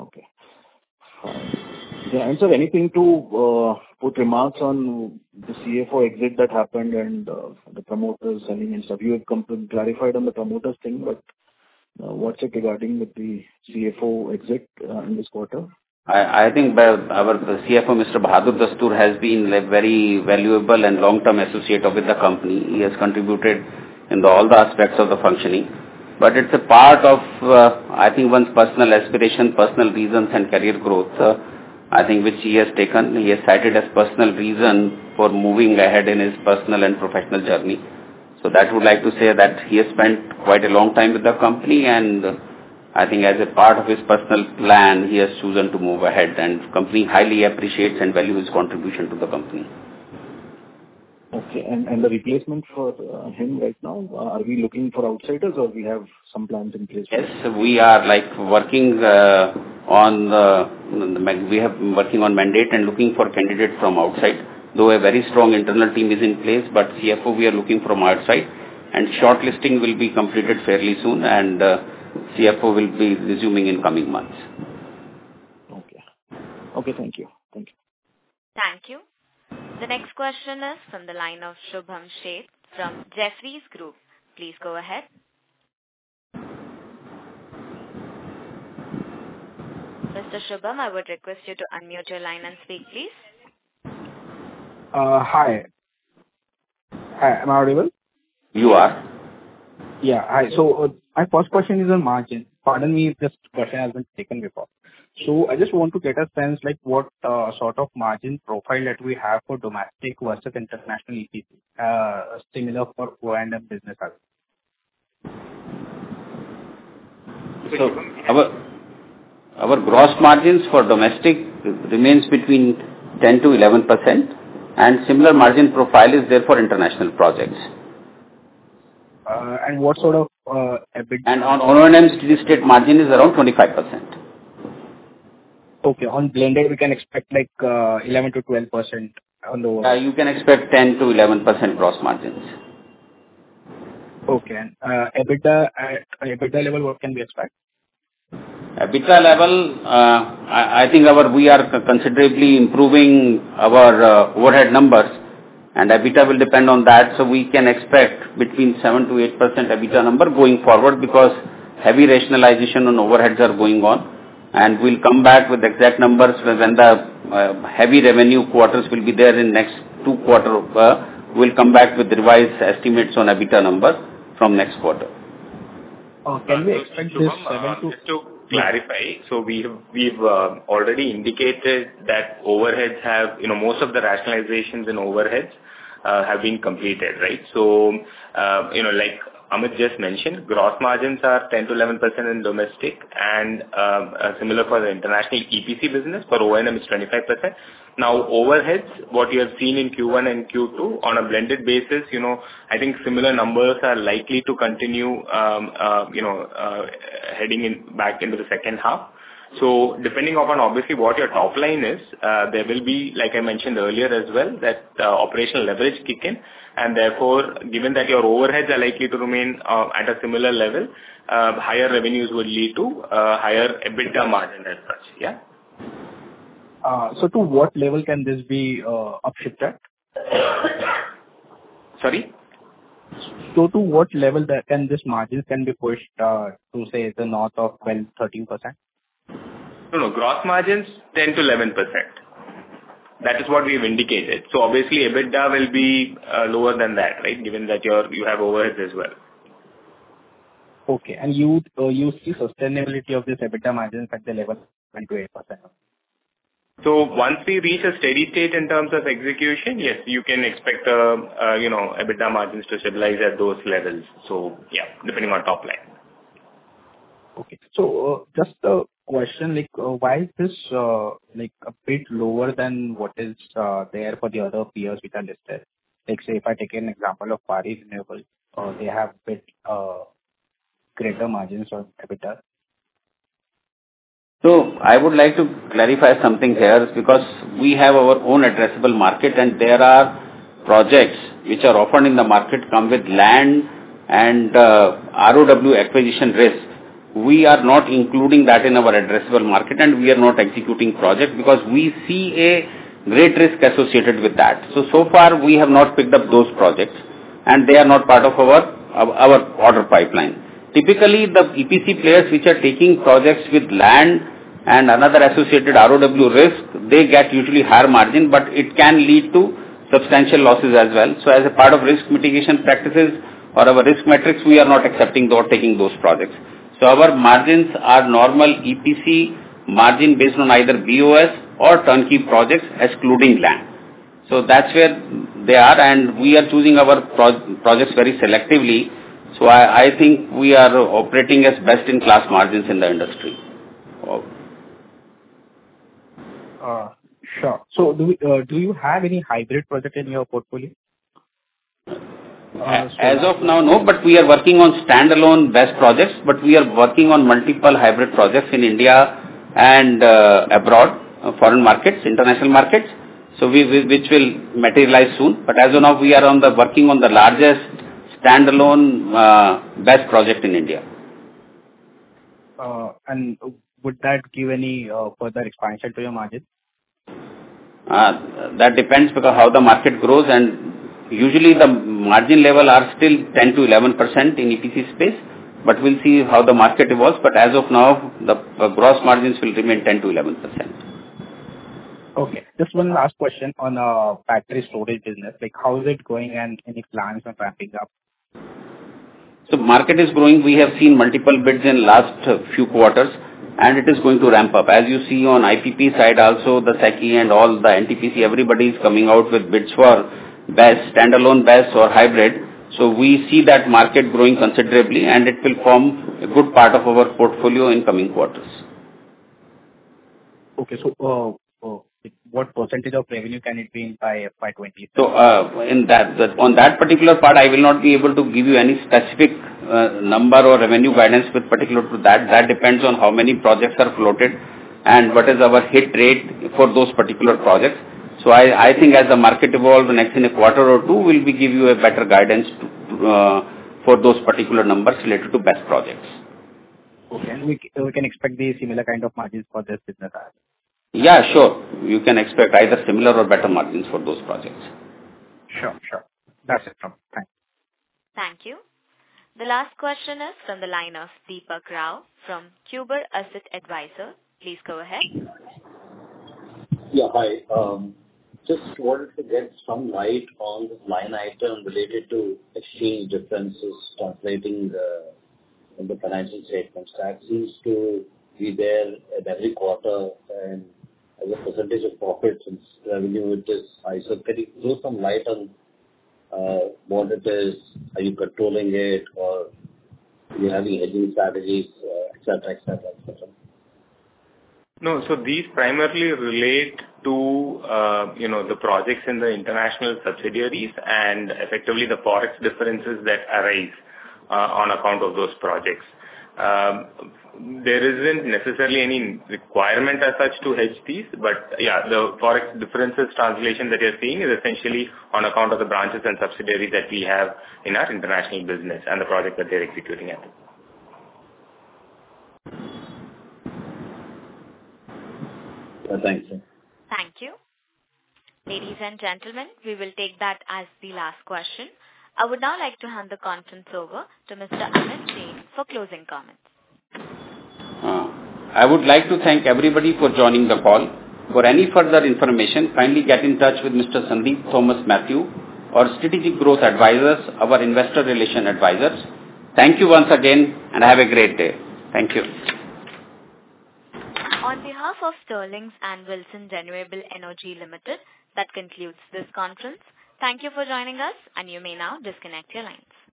Yeah, and sir, anything to put remarks on the CFO exit that happened and the promoters selling and stuff? You have clarified on the promoters thing, but what's it regarding with the CFO exit in this quarter? I think our CFO, Mr. Bahadur Dastur, has been a very valuable and long-term associate with the company. He has contributed in all the aspects of the functioning. But it's a part of, I think, one's personal aspiration, personal reasons and career growth, I think, which he has taken. He has cited as personal reason for moving ahead in his personal and professional journey. So that would like to say that he has spent quite a long time with the company, and I think as a part of his personal plan, he has chosen to move ahead, and the company highly appreciates and values his contribution to the company. Okay, and the replacement for him right now, are we looking for outsiders or we have some plans in place? Yes, we are working on mandate and looking for candidates from outside. Though a very strong internal team is in place, but CFO we are looking from outside, and shortlisting will be completed fairly soon, and CFO will be resuming in coming months. Okay, thank you. Thank you. The next question is from the line of Shubham Sheth from Jefferies Group. Please go ahead. Mr. Shubham, I would request you to unmute your line and speak, please. Hi, am I audible? You are. Yeah, hi. So my first question is on margin. Pardon me if this question has been taken before. So I just want to get a sense what sort of margin profile that we have for domestic versus international EPC, similar for O&M business. So our gross margins for domestic remains between 10 to 11%, And similar margin profile is there for international projects. And what sort of EBITDA? And on O&M steady state margin is around 25%. Okay, on blended we can expect like 11 to 12% on the overall. You can expect 10 to 11% gross margins. Okay, and EBITDA at EBITDA level, what can we expect? EBITDA level, I think we are considerably improving our overhead numbers, and EBITDA will depend on that. So we can expect between 7 to 8% EBITDA number going forward, because heavy rationalization on overheads are going on, and we'll come back with exact numbers when the heavy revenue quarters will be there in next 2 quarters. We'll come back with revised estimates on EBITDA numbers from next quarter. Can we expect this 7 to... Just to clarify, so we've already indicated that overheads have, most of the rationalizations in overheads have been completed, right? So, like Amit just mentioned, gross margins are 10 to 11% in domestic, and similar for the international EPC business. For O&M, it's 25%. Now, overheads, what you have seen in Q1 and Q2, on a blended basis, I think similar numbers are likely to continue, heading back into the second half. So, depending upon obviously what your top line is, there will be, like I mentioned earlier as well, that operational leverage kick in, and therefore, given that your overheads are likely to remain at a similar level, higher revenues will lead to higher EBITDA margin as such, yeah? So to what level can this be upshifted? Sorry? So to what level can this margins can be pushed to say the north of 12-13%? No, gross margins 10 to 11%. That is what we've indicated. So obviously EBITDA will be lower than that, right? Given that you have overheads as well. Okay, and you see sustainability of this EBITDA margins at the level 7 to 8%. So once we reach a steady state in terms of execution, yes, you can expect EBITDA margins to stabilize at those levels. So yeah, depending on top line. Okay, so just a question, like why is this like a bit lower than what is there for the other peers which are listed? Like say if I take an example of Paris Renewable, they have bit greater margins on EBITDA. So I would like to clarify something here, because we have our own addressable market, and there are projects which are offered in the market come with land and ROW acquisition risk. We are not including that in our addressable market, and we are not executing projects because we see a great risk associated with that. So far we have not picked up those projects, and they are not part of our order pipeline. Typically, the EPC players which are taking projects with land and another associated ROW risk, they get usually higher margin, but it can lead to substantial losses as well. So as a part of risk mitigation practices or our risk metrics, we are not accepting or taking those projects. So our margins are normal EPC margin based on either BOS or turnkey projects excluding land. So that's where they are, and we are choosing our projects very selectively. So I think we are operating as best in class margins in the industry. Sure. So do you have any hybrid project in your portfolio? As of now, no, but we are working on standalone BESS projects, but we are working on multiple hybrid projects in India and abroad, foreign markets, international markets, so which will materialize soon. But as of now, we are working on the largest standalone BESS project in India. And would that give any further expansion to your margin? That depends, because how the market grows, and usually the margin level are still 10 to 11% in EPC space, but we'll see how the market evolves. But as of now, the gross margins will remain 10 to 11%. Okay. Just one last question on battery storage business. Like how is it going, and any plans on ramping up? So market is growing. We have seen multiple bids in last few quarters, and it is going to ramp up. As you see on IPP side also, the SECI and all the NTPC, everybody is coming out with bids for BESS, standalone BESS or hybrid. So we see that market growing considerably, and it will form a good part of our portfolio in coming quarters. Okay, so What percentage of revenue can it be in by FY 2027? So, on that particular part, I will not be able to give you any specific number or revenue guidance with particular to that. That depends on how many projects are floated and what is our hit rate for those particular projects. So I think as the market evolves next in a quarter or two, we'll be give you a better guidance for those particular numbers related to BESS projects. Okay. And we can expect the similar kind of margins for this business as well? Yeah, sure. You can expect either similar or better margins for those projects. Sure. That's it from me. Thanks. Thank you. The last question is from the line of Deepak Rao from Kuber Asset Advisor. Please go ahead. Yeah, hi. Just wanted to get some light on this line item related to exchange differences translating in the financial statements. That seems to be there at every quarter, and as a percentage of profits and revenue, it is high. So can you throw some light on what it is? Are you controlling it, or are you having hedging strategies, et cetera, et cetera, et cetera? No, so these primarily relate to, the projects in the international subsidiaries and effectively the forex differences that arise on account of those projects. There isn't necessarily any requirement as such to hedge these, but yeah, the forex differences translation that you're seeing is essentially on account of the branches and subsidiaries that we have in our international business and the project that they're executing at. Thanks, sir. Thank you. Ladies and gentlemen, we will take that as the last question. I would now like to hand the conference over to Mr. Amit Jain for closing comments. I would like to thank everybody for joining the call. For any further information, kindly get in touch with Mr. Sandeep Thomas Mathew or Strategic Growth Advisors, our investor relation advisors. Thank you once again and have a great day. Thank you. On behalf of Sterling and Wilson Renewable Energy Limited, that concludes this conference. Thank you for joining us, and you may now disconnect your lines.